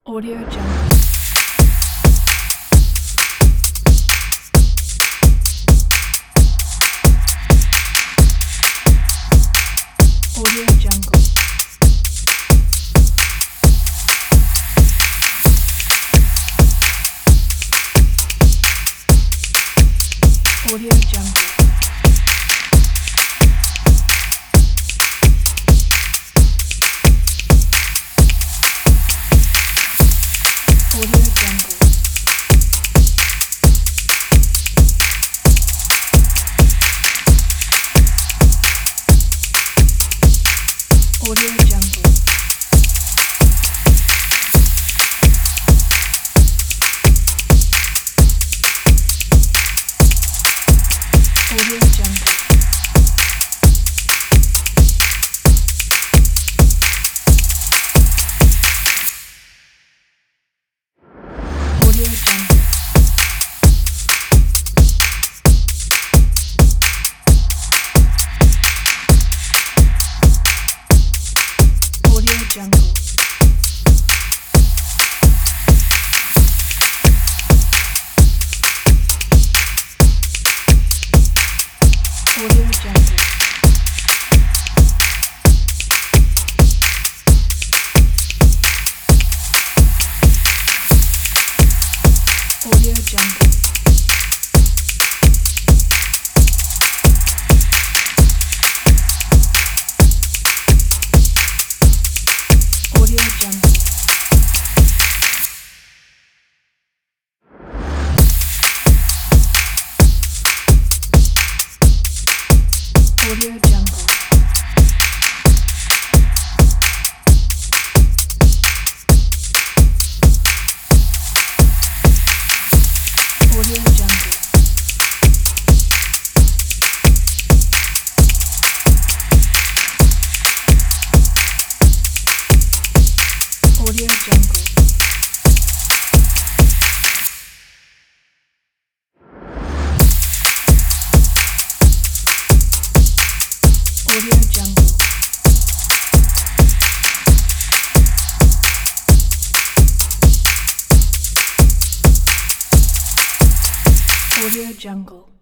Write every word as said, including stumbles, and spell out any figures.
Audio Jungle. Audio Jungle. Audio Jungle. Audio Jungle. Audio Jungle. Audio Jungle. Audio Jungle. Audio Jungle. Audio Jungle. Audio Jungle. Audio Jungle. Audio Jungle. Audio Jungle. Audio Jungle. Audio Jungle. Audio Jungle.